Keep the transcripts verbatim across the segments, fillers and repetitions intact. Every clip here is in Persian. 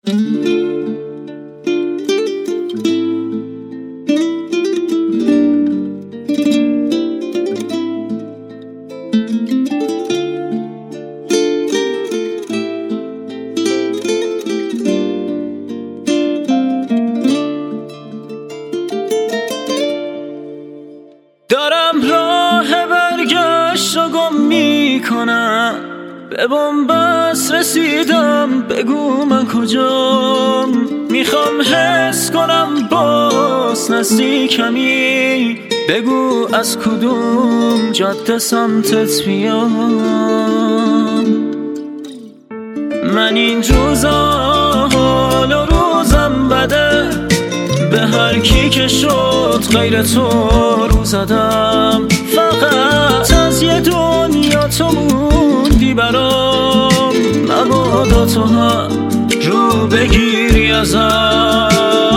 دارم راه برگشت و گم میکنم، به بنبست رسیدم بگو من کجام. میخوام حس کنم باز نزدیکمی، بگو از کدوم جاده سمتت بیام. من این روزا حال و روزم بده، به هر کی که شد غیر تو رو زدم. فقط از یه دنیا تو موندی برام، مبادا تو هم رو بگیری ازم.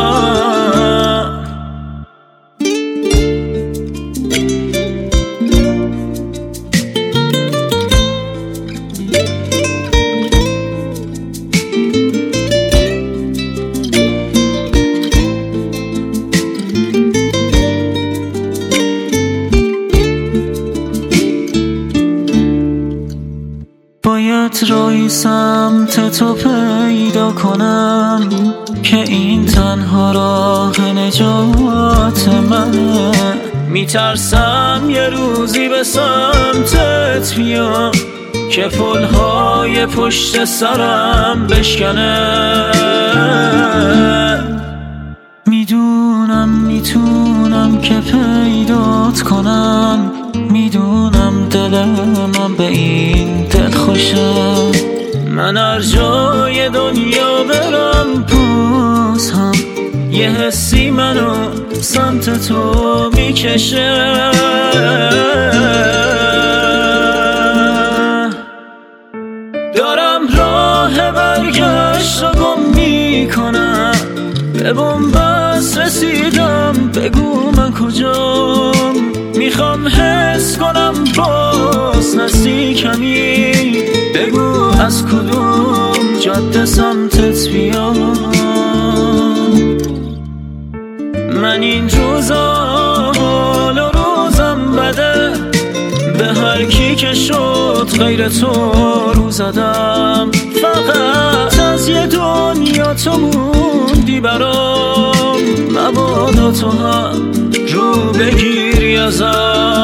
باید راهی سمت تو پیدا کنم که این تنها راه نجات منه. میترسم یه روزی به سمتت بیام که پلهای پشت سرم بشکنه. میدونم میتونم که پیدات کنم، میدونم دل من به این دل خوشه. من هر جای دنیا برم باز هم یه حسی منو سمت تو میکشه. دارم راه برگشت رو گم میکنم، به بنبست رسیدم بگو من کجام. میخوام حس کنم باز نزدیکمی، بگو از کدوم جاده سمتت بیام. من این روزا حال و روزم بده، به هر کی که شد غیر تو رو زدم. فقط از یه دنیا تو موندی برام، مبادا تو هم رو بگیری ازم.